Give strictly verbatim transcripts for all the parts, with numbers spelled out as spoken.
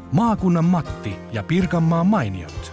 Maakunnan Matti ja Pirkanmaan mainiot.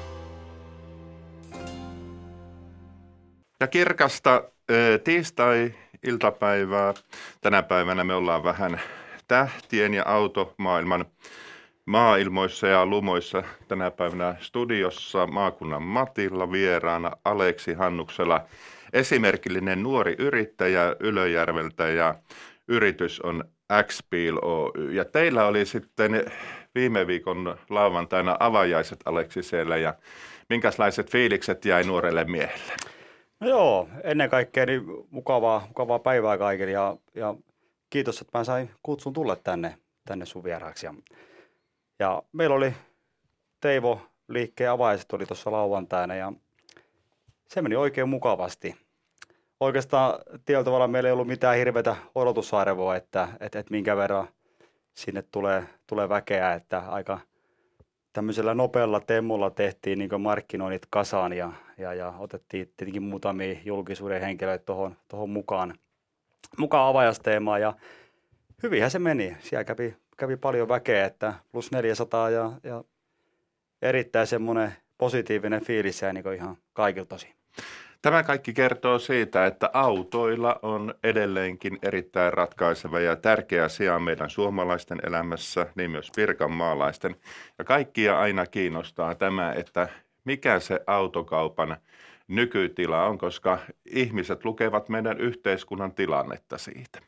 Ja kirkasta eh, tiistai-iltapäivää. Tänä päivänä me ollaan vähän tähtien ja automaailman maailmoissa ja lumoissa. Tänä päivänä studiossa Maakunnan Matilla vieraana Aleksi Hannuksela, esimerkillinen nuori yrittäjä Ylöjärveltä, ja yritys on X-Peel Oy. Ja teillä oli sitten viime viikon lauantaina avajaiset, Aleksi, siellä, ja minkälaiset fiilikset jäi nuorelle miehelle? No joo, ennen kaikkea niin mukavaa, mukavaa päivää kaikille ja, ja kiitos, että mä sain kutsun tulla tänne, tänne sun vieraaksi. Ja, ja meillä oli Teivo liikkeen avajaiset oli tuossa lauantaina ja se meni oikein mukavasti. Oikeastaan tietyllä tavalla meillä ei ollut mitään hirveätä odotusarvoa, että, että, että minkä verran sinne tulee, tulee väkeä, että aika tämmöisellä nopealla temmulla tehtiin niin markkinoinnit kasaan ja, ja, ja otettiin tietenkin muutamia julkisuuden henkilöitä tuohon tohon mukaan, mukaan avajaisteemaan ja hyvinhän se meni. Siellä kävi, kävi paljon väkeä, että plus neljäsataa ja, ja erittäin semmoinen positiivinen fiilis ja niin ihan kaikilta osin. Tämä kaikki kertoo siitä, että autoilla on edelleenkin erittäin ratkaiseva ja tärkeä sija meidän suomalaisten elämässä, niin myös pirkanmaalaisten. Ja kaikkia aina kiinnostaa tämä, että mikä se autokaupan nykytila on, koska ihmiset lukevat meidän yhteiskunnan tilannetta siitä.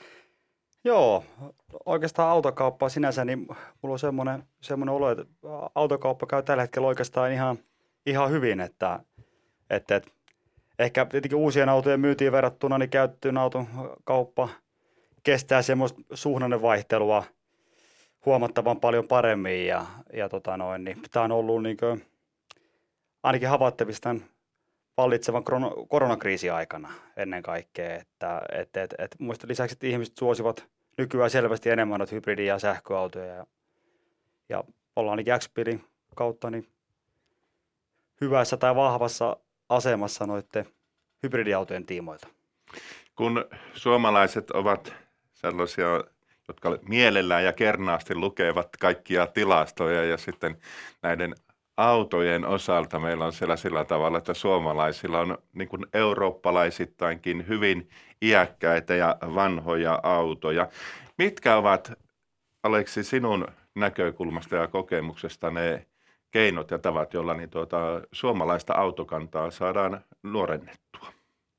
Joo, oikeastaan autokauppa sinänsä, niin mulla on semmoinen, semmoinen olo, että autokauppa käy tällä hetkellä oikeastaan ihan, ihan hyvin, että, että, että ehkä tietenkin uusien autojen myyntiin verrattuna niin käytettyyn auton kauppa kestää semmoista suhdannevaihtelua huomattavan paljon paremmin. Ja, ja tota noin, niin tämä on ollut niin kuin, ainakin havaittavissa tämän vallitsevan koronakriisin aikana ennen kaikkea. Että, et, et, et, muista lisäksi, että ihmiset suosivat nykyään selvästi enemmän noita hybridi- ja sähköautoja. Ja, ja ollaan ainakin X-Peelin kautta niin hyvässä tai vahvassa asemassa noiden hybridiautojen tiimoilta. Kun suomalaiset ovat sellaisia, jotka mielellään ja kernaasti lukevat kaikkia tilastoja, ja sitten näiden autojen osalta meillä on siellä sillä tavalla, että suomalaisilla on niin kuin eurooppalaisittainkin hyvin iäkkäitä ja vanhoja autoja. Mitkä ovat, Aleksi, sinun näkökulmasta ja kokemuksesta ne keinot ja tavat, joilla niin tuota, suomalaista autokantaa saadaan nuorennettua?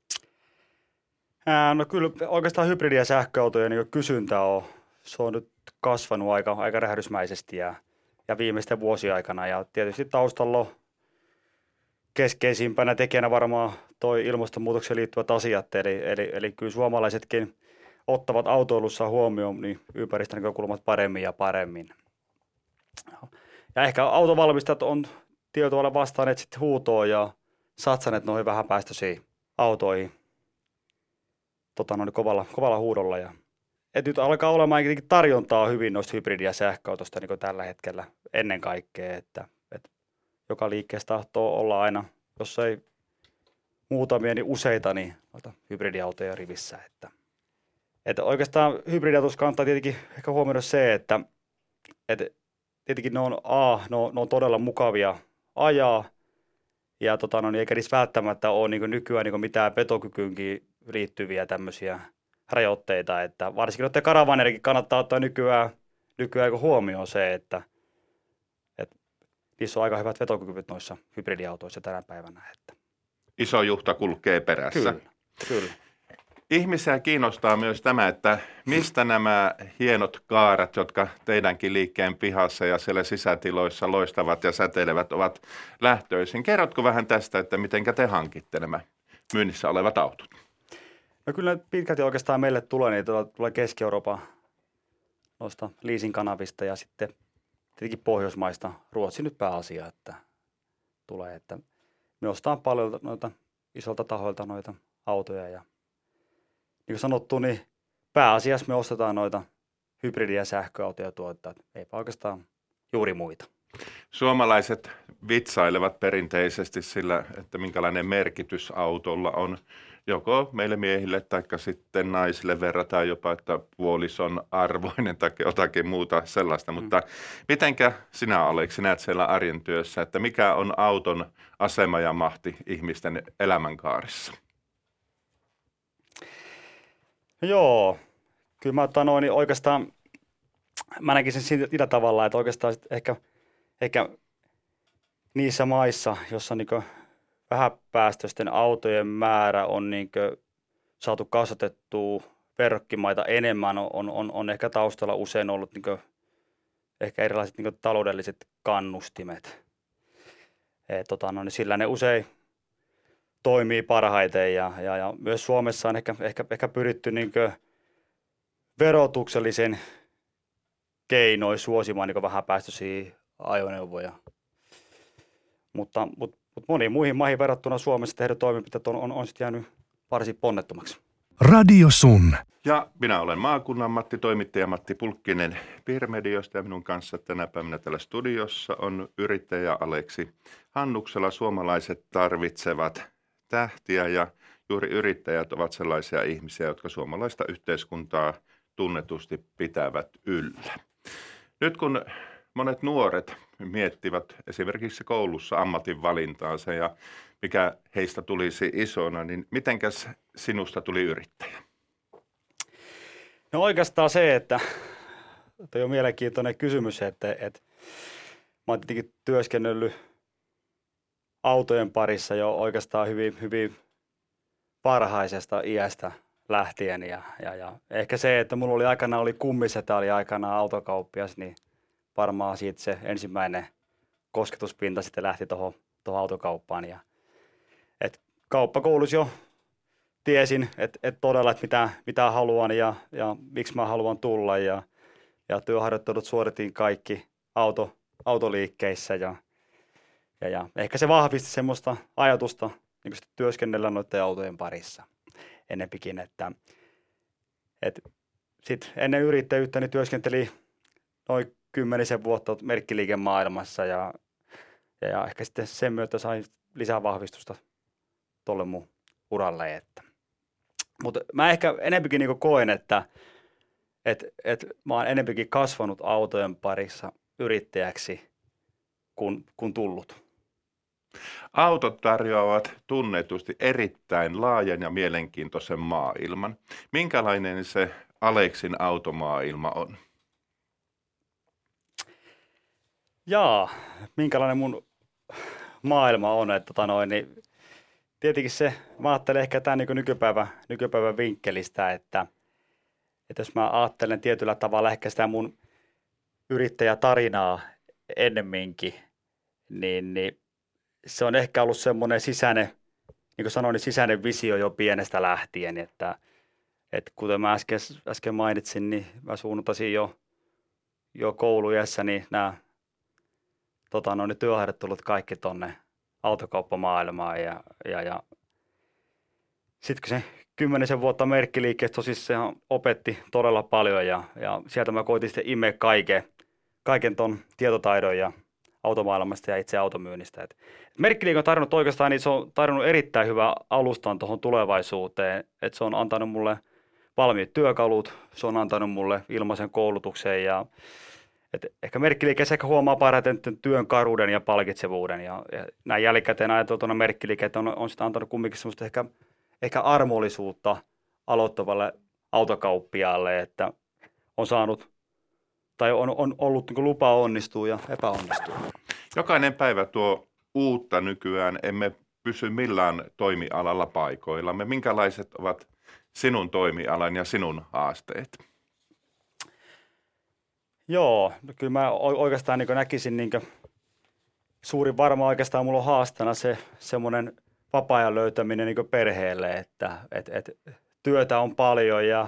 Ää, no kyllä oikeastaan hybridi- ja sähköautojen niin kysyntä on, se on nyt kasvanut aika, aika räjähdysmäisesti ja, ja viimeisten vuosien aikana. Ja tietysti taustalla on keskeisimpänä tekijänä varmaan toi ilmastonmuutokseen liittyvät asiat. Eli, eli, eli kyllä suomalaisetkin ottavat autoilussa huomioon niin ympäristönäkökulmat paremmin ja paremmin. Ja ehkä autovalmistajat on tietyllä tavalla vastanneet sitten huutoon ja satsaneet noihin vähäpäästöisiin autoihin tota, noin kovalla, kovalla huudolla. Ja, et nyt alkaa olemaan tarjontaa hyvin noista hybridi- ja sähköautosta niin tällä hetkellä ennen kaikkea. Että, et joka liikkeessä tahtoo olla aina, jos ei muutamia, niin useita niin noita hybridiautoja rivissä. Että, et oikeastaan hybridiautossa kannattaa tietenkin ehkä huomioida se, että et, tietenkin ne on, A, ne on, ne on todella mukavia ajaa, ja tota, no, niin eikä niissä välttämättä ole niin nykyään niin mitään petokykyynkin liittyviä tämmöisiä rajoitteita, että varsinkin noiden karavanerikin kannattaa ottaa nykyään, nykyään huomioon se, että, että niissä on aika hyvät vetokyvyt noissa hybridiautoissa tänä päivänä. Että. Iso juhta kulkee perässä. Kyllä, kyllä. Ihmisiä kiinnostaa myös tämä, että mistä nämä hienot kaarat, jotka teidänkin liikkeen pihassa ja siellä sisätiloissa loistavat ja säteilevät, ovat lähtöisin. Kerrotko vähän tästä, että miten te hankitte nämä myynnissä olevat autot? No kyllä pitkälti oikeastaan meille tulee, niin tulee Keski-Euroopan noista leasing-kanavista ja sitten tietenkin Pohjoismaista, Ruotsi nyt pääasia, että tulee, että me ostetaan paljon noita isolta tahoilta noita autoja ja niin kuin sanottu, niin pääasiassa me ostetaan noita hybridi- ja sähköautoja tuottaa, eipä oikeastaan juuri muita. Suomalaiset vitsailevat perinteisesti sillä, että minkälainen merkitys autolla on. Joko meille miehille tai sitten naisille verrataan jopa, että puolison arvoinen tai jotakin muuta sellaista. Mm. Mutta mitenkä sinä, Aleksi, näet siellä arjen työssä, että mikä on auton asema ja mahti ihmisten elämänkaarissa? Joo, kyllä mä otan noin, niin oikeastaan, mä näkisin sillä tavalla, että oikeastaan ehkä, ehkä niissä maissa, jossa niin vähäpäästöisten autojen määrä on niin saatu kasvatettua verrokkimaita enemmän, on, on, on ehkä taustalla usein ollut niin ehkä erilaiset niin taloudelliset kannustimet. Et, tota, no, niin sillä ne usein toimii parhaiten ja, ja, ja myös Suomessa on ehkä, ehkä, ehkä pyritty niin verotuksellisen keinoin suosimaan niin vähäpäästöisiä ajoneuvoja. Mutta, mutta, mutta moniin muihin maihin verrattuna Suomessa tehdyt toimenpiteet on, on, on sitten jäänyt varsin ponnettomaksi. Radio Sun. Ja minä olen maakunnan Matti, toimittaja Matti Pulkkinen Piirmediosta ja minun kanssa tänä päivänä täällä studiossa on yrittäjä Aleksi Hannuksela. Suomalaiset tarvitsevat tähtiä ja juuri yrittäjät ovat sellaisia ihmisiä, jotka suomalaista yhteiskuntaa tunnetusti pitävät yllä. Nyt kun monet nuoret miettivät esimerkiksi koulussa ammatin valintaansa ja mikä heistä tulisi isona, niin mitenkäs sinusta tuli yrittäjä? No oikeastaan se, että toi on mielenkiintoinen kysymys, että, että mä oon tietenkin työskennellyt autojen parissa jo oikeastaan hyvin, hyvin varhaisesta iästä lähtien ja, ja, ja ehkä se, että mulla oli aikanaan oli kummisetä, oli aikanaan autokauppias, niin varmaan siitä se ensimmäinen kosketuspinta sitten lähti tuohon autokauppaan. Ja, et kauppakoulussa jo tiesin, että et todella, että mitä, mitä haluan ja, ja miksi mä haluan tulla. Ja, ja työharjoittelut suoritin kaikki auto, autoliikkeissä. Ja, ja, ja ehkä se vahvisti semmoista ajatusta niin työskennellä noiden autojen parissa enempikin. Että, et sit ennen yrittäjyyttä niin työskenteli noin kymmenisen vuotta merkkiliikemaailmassa ja, ja, ja ehkä sitten sen myötä sain lisää vahvistusta tuolle mun uralle. Että. Mutta mä ehkä enempikin niinku koen, että et, et mä oon enempikin kasvanut autojen parissa yrittäjäksi kuin, kuin tullut. Autot tarjoavat tunnetusti erittäin laajan ja mielenkiintoisen maailman. Minkälainen se Aleksin automaailma on? Jaa, minkälainen mun maailma on, että tota noin, niin tietenkin se, mä ajattelen ehkä tämän niin nykypäivän, nykypäivän vinkkelistä, että, että jos mä ajattelen tietyllä tavalla ehkä sitä mun yrittäjätarinaa ennemminkin, niin, niin se on ehkä ollut semmoinen sisäinen, niin kuin sanoin, niin sisäinen visio jo pienestä lähtien, että, että kuten mä äsken, äsken mainitsin, niin mä suunnatasin jo, jo kouluiässä niin nämä tota, no, työharjoittelut kaikki tonne autokauppamaailmaan ja, ja, ja sitten kun se kymmenisen vuotta merkkiliikkeessä tosissaan opetti todella paljon ja, ja sieltä mä koitin sitten imeä kaiken, kaiken ton tietotaidon ja automaailmasta ja itse automyynnistä. Et merkkiliike on tarjonnut oikeastaan, niin se on tarjonnut erittäin hyvää alustan tuohon tulevaisuuteen, että se on antanut mulle valmiit työkalut, se on antanut mulle ilmaisen koulutuksen ja et ehkä merkkiliikkeessä ehkä huomaa parhaiten työn karuuden ja palkitsevuuden ja, ja näin jälkikäteen ajateltuna merkkiliike on, on sitä antanut kumminkin semmoista ehkä, ehkä armollisuutta aloittavalle autokauppiaalle, että on saanut tai on, on ollut niin kuin lupa onnistua ja epäonnistua. Jokainen päivä tuo uutta nykyään, emme pysy millään toimialalla paikoillamme. Minkälaiset ovat sinun toimialan ja sinun haasteet? Joo, no kyllä mä oikeastaan niin näkisin, niin suurin varmaan oikeastaan mulla on haasteena se semmoinen vapaa-ajan löytäminen niin perheelle, että et, et, työtä on paljon ja,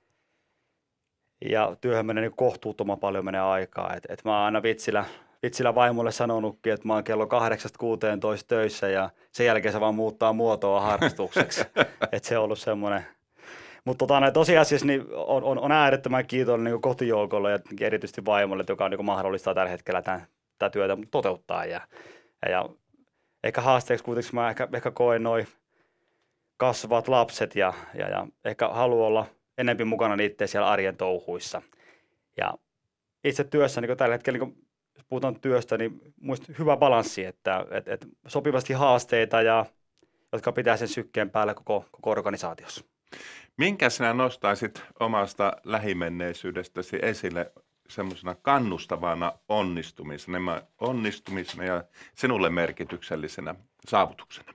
ja työhön menee niin kohtuuttoman paljon menee aikaa. Et, et mä oon aina vitsillä, vitsillä vaimolle sanonutkin, että mä oon kello kahdeksasta kuuteentoista töissä ja sen jälkeen se vaan muuttaa muotoa harrastukseksi. Että se on ollut semmoinen. Mutta tota, tosiasiassa niin on, on, on äärettömän kiitollinen niin kotijoukolle ja erityisesti vaimolle, joka on, niin mahdollistaa tällä hetkellä tämän tätä työtä toteuttaa. Ja, ja, ja ehkä haasteeksi kuitenkin mä ehkä, ehkä koen noin kasvavat lapset ja, ja, ja ehkä haluan olla enemmän mukana niiden siellä arjen touhuissa. Ja itse työssä niin tällä hetkellä, niin jos puhutaan työstä, niin muista hyvä balanssi, että et, et sopivasti haasteita, ja, jotka pitää sen sykkeen päällä koko, koko organisaatiossa. Minkä sinä nostaisit omasta lähimenneisyydestäsi esille semmoisena kannustavana onnistumisena, onnistumisena ja sinulle merkityksellisenä saavutuksena?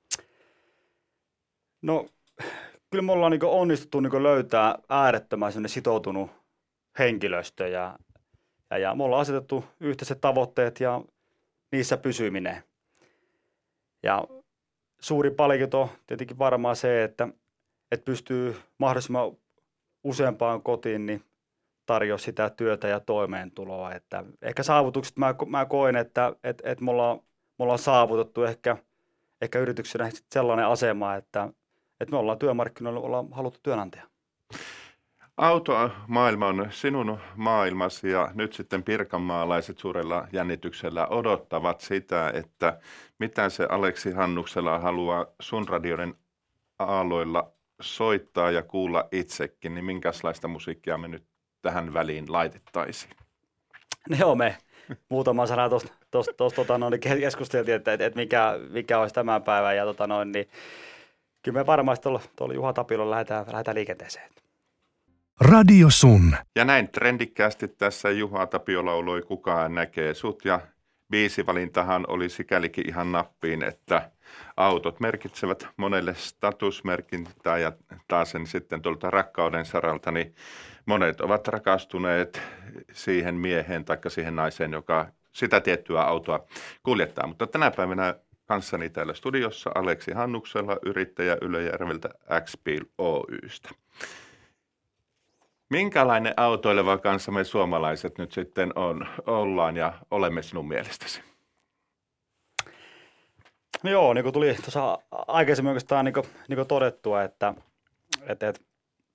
No kyllä me ollaan niin onnistuttu niin löytää äärettömän sitoutunut henkilöstö ja, ja, ja me ollaan asetettu yhteiset tavoitteet ja niissä pysyminen. Ja suuri palkinto on tietenkin varmaan se, että, että pystyy mahdollisimman useampaan kotiin niin tarjoa sitä työtä ja toimeentuloa. Että ehkä saavutukset mä, mä koen, että, että, että me, ollaan, me ollaan saavutettu ehkä, ehkä yrityksenä sellainen asema, että, että me ollaan työmarkkinoilla, ollaan haluttu työnantaja. Automaailma on sinun maailmasi ja nyt sitten pirkanmaalaiset suurella jännityksellä odottavat sitä, että mitä se Aleksi Hannuksella haluaa sun radioiden aalloilla soittaa ja kuulla itsekin, niin minkälaista musiikkia me nyt tähän väliin laitettaisiin? No joo, me muutama sana tuosta tota, no, keskusteltiin, että, että mikä, mikä olisi tämän päivän. Ja tota, no, niin, kyllä me varmasti tuolla, tuolla Juha Tapilla lähdetään, lähdetään liikenteeseen. Radio Sun. Ja näin trendikkäästi tässä Juha Tapio lauloi Kukaan näkee sut, ja biisivalintahan oli sikälikin ihan nappiin, että autot merkitsevät monelle statusmerkintää ja taas sen sitten tuolta rakkauden saralta, niin monet ovat rakastuneet siihen mieheen tai siihen naiseen, joka sitä tiettyä autoa kuljettaa. Mutta tänä päivänä kanssani täällä studiossa Aleksi Hannuksella, yrittäjä Ylöjärveltä X-Pil Oy:stä. Minkälainen autoileva kanssa me suomalaiset nyt sitten on, ollaan ja olemme sinun mielestäsi? No joo, niin kuin tuli tuossa aikaisemmin oikeastaan niin kuin, niin kuin todettua, että, että, että,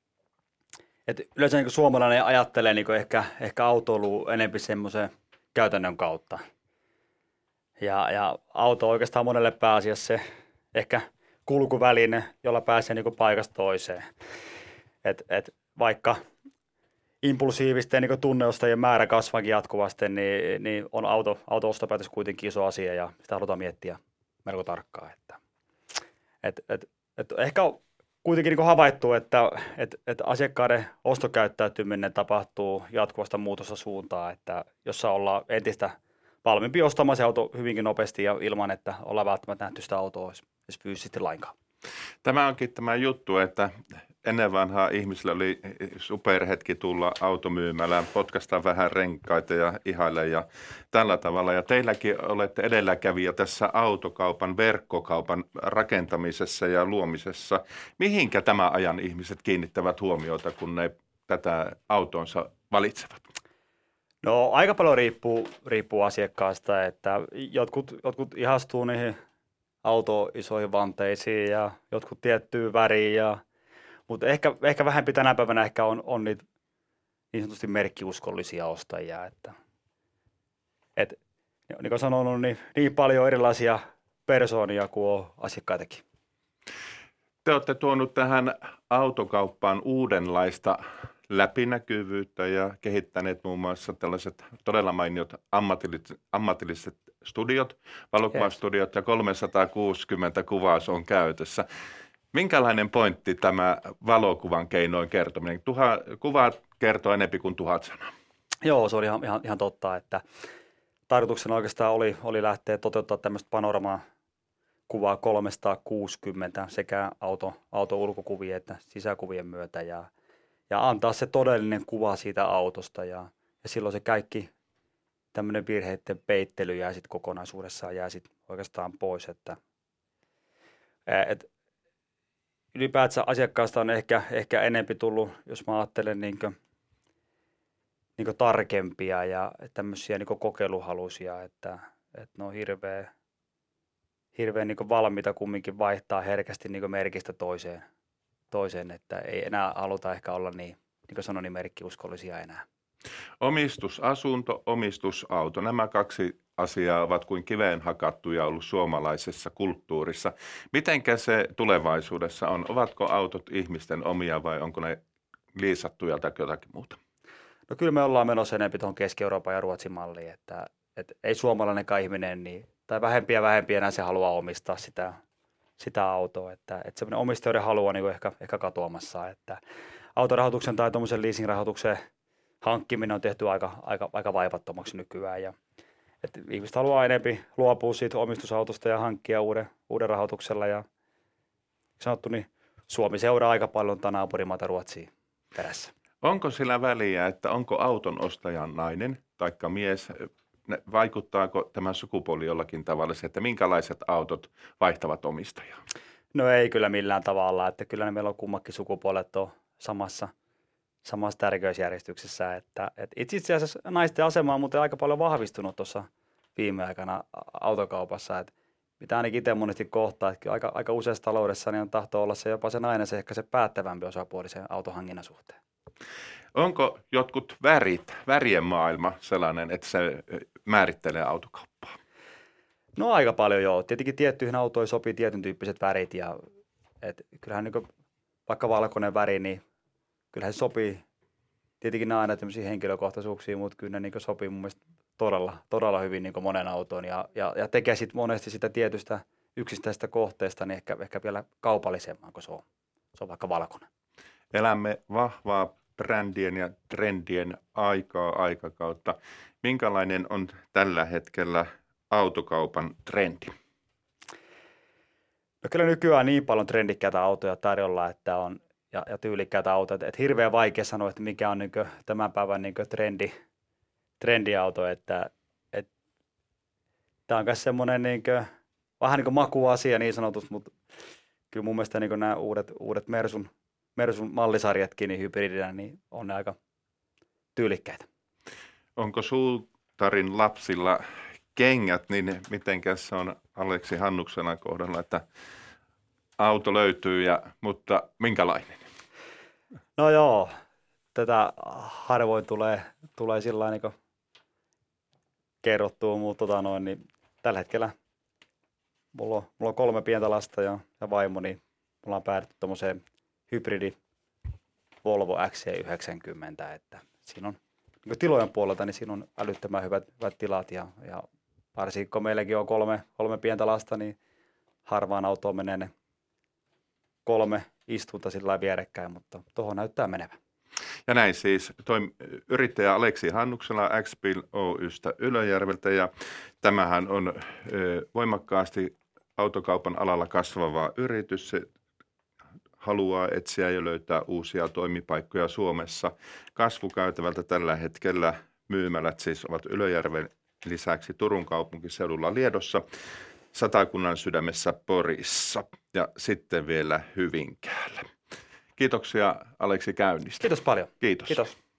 että yleensä niin kuin suomalainen ajattelee niin kuin ehkä, ehkä autoilua enemmän semmoisen käytännön kautta. Ja, ja auto on oikeastaan monelle pääasiassa se ehkä kulkuväline, jolla pääsee niin kuin paikasta toiseen. Et, et vaikka impulsiivisten niin tunneostajien määrä kasvaakin jatkuvasti, niin, niin on auto, auto-ostopäätös kuitenkin iso asia ja sitä halutaan miettiä melko tarkkaan. Että, et, et, et ehkä on kuitenkin niin havaittu, että et, et asiakkaiden ostokäyttäytyminen tapahtuu jatkuvasta muutosta suuntaan, että jossa ollaan entistä valmiimpi ostamaan se auto hyvinkin nopeasti ja ilman, että ollaan välttämättä nähty sitä autoa edes fyysisesti lainkaan. Tämä onkin tämä juttu, että ennen vanhaa ihmisillä oli superhetki tulla automyymälään, potkastaa vähän renkaita ja ihailla ja tällä tavalla. Ja teilläkin olette edelläkävijä tässä autokaupan, verkkokaupan rakentamisessa ja luomisessa. Mihinkä tämä ajan ihmiset kiinnittävät huomiota, kun ne tätä autonsa valitsevat? No aika paljon riippuu, riippuu asiakkaasta, että jotkut, jotkut ihastuu niihin auto isoihin vanteisiin ja jotkut tiettyyn väriin. Ja, mutta ehkä, ehkä vähempi tänä päivänä ehkä on, on niitä niin sanotusti merkkiuskollisia ostajia. Että, et, niin kuin sanonut, niin, niin paljon erilaisia persoonia kuin on asiakkaitakin. Te olette tuonut tähän autokauppaan uudenlaista läpinäkyvyyttä ja kehittäneet muun muassa tällaiset todella mainiot ammatilliset, ammatilliset studiot, valokuvastudiot ja kolmesataakuusikymmentä kuvaus on käytössä. Minkälainen pointti tämä valokuvan keinoin kertominen? Tuha, kuvat kertoo enemmän kuin tuhat sanaa. Joo, se oli ihan, ihan, ihan totta, että tarkoituksena oikeastaan oli, oli lähteä toteuttaa tämmöistä panoramaa kuvaa kolmesataakuusikymmentä sekä auto, auto ulkokuvien että sisäkuvien myötä ja, ja antaa se todellinen kuva siitä autosta ja, ja silloin se kaikki tämmöinen virheiden peittely jää sitten kokonaisuudessaan jää sitten oikeastaan pois, että et, ylipäätään asiakkaasta on ehkä, ehkä enempi tullut, jos mä ajattelen niin kuin, niin kuin tarkempia ja tämmöisiä niin kuin kokeiluhaluisia, että, että ne on hirveän, hirveän niin kuin valmiita kumminkin vaihtaa herkästi niin kuin merkistä toiseen, toiseen, että ei enää haluta ehkä olla niin, niin kuin sanoin, niin merkkiuskollisia enää. Omistusasunto, omistusauto. Nämä kaksi asiaa ovat kuin kiveen hakattuja ollut suomalaisessa kulttuurissa. Mitenkä se tulevaisuudessa on? Ovatko autot ihmisten omia vai onko ne liisattuja tai jotakin muuta? No kyllä me ollaan menossa enemmän tuohon Keski-Euroopan ja Ruotsin malliin, että, että ei suomalainenkaan ihminen, niin, tai vähempiä ja vähempiä enää se haluaa omistaa sitä, sitä autoa, että, että semmoinen omistajuuden halu on niin kuin ehkä, ehkä katoamassa, että autorahoituksen tai tuommoisen leasingrahoituksen hankkiminen on tehty aika, aika, aika vaivattomaksi nykyään ja että ihmiset haluaa enempi luopua siitä omistusautosta ja hankkia uuden, uuden rahoituksella ja sanottu, niin Suomi seuraa aika paljon tätä naapurimaata Ruotsia perässä. Onko sillä väliä, että onko auton ostajan nainen taikka mies, vaikuttaako tämä sukupuoli jollakin tavalla se, että minkälaiset autot vaihtavat omistajaa? No ei kyllä millään tavalla, että kyllä ne meillä on kummakin sukupuolet on samassa, samassa tärkeysjärjestyksessä, että, että itse asiassa naisten asema on muuten aika paljon vahvistunut tuossa viime aikana autokaupassa, että mitä ainakin itse monesti kohtaa, että aika, aika useassa taloudessa niin on tahto olla se jopa se nainen se ehkä se päättävämpi osapuoli sen autohankinnan suhteen. Onko jotkut värit, värien maailma sellainen, että se määrittelee autokauppaa? No aika paljon joo. Tietenkin tiettyihin autoihin sopii tietyn tyyppiset värit ja et kyllähän niin vaikka valkoinen väri, niin kyllähän se sopii tietenkin nämä aina tämmöisiin henkilökohtaisuuksiin, mutta kyllä ne niin sopii mun mielestä todella, todella hyvin niin monen autoon ja, ja, ja tekee sitten monesti sitä tietystä yksittäisestä kohteesta niin ehkä, ehkä vielä kaupallisemman, kun se on, se on vaikka valkoinen. Elämme vahvaa brändien ja trendien aikaa, aikakautta. Minkälainen on tällä hetkellä autokaupan trendi? No kyllä nykyään niin paljon trendikkäitä autoja tarjolla, että on ja, ja tyylikkäitä autoja, että, että hirveän vaikea sanoa, että mikä on niin kuin tämän päivän niin kuin trendi, trendiauto, että, että tämä on myös semmoinen niin kuin, vähän niin kuin makuasia niin sanotusti, mutta kyllä mun mielestä niin kuin nämä uudet, uudet Mersun, Mersun mallisarjatkin niin hybridinä, niin on ne aika tyylikkäitä. Onko suutarin lapsilla kengät, niin mitenkäs se on Aleksi Hannuksena kohdalla, että auto löytyy, ja, mutta minkälainen? No joo, tätä harvoin tulee, tulee sillä lailla niin kerrottua, mutta tota noin, niin tällä hetkellä mulla on, mulla on kolme pientä lasta ja, ja vaimo, niin mulla on päädytty tuommoiseen hybridi Volvo X C yhdeksänkymmentä, että siinä on niin tilojen puolelta, niin siinä on älyttömän hyvät, hyvät tilat ja, ja varsinkin kun meilläkin on kolme, kolme pientä lasta, niin harvaan autoon menee ne kolme istunta sillä vierekkäin, mutta tuohon näyttää menevän. Ja näin siis toim- yrittäjä Aleksi Hannuksela X-Bil Oy:stä Ylöjärveltä, ja tämähän on ö, voimakkaasti autokaupan alalla kasvava yritys. Se haluaa etsiä ja löytää uusia toimipaikkoja Suomessa. Kasvukäytävältä tällä hetkellä myymälät siis ovat Ylöjärven lisäksi Turun kaupunkiseudulla Liedossa, Satakunnan sydämessä Porissa ja sitten vielä Hyvinkäällä. Kiitoksia Aleksi käynnistä. Kiitos paljon. Kiitos. Kiitos.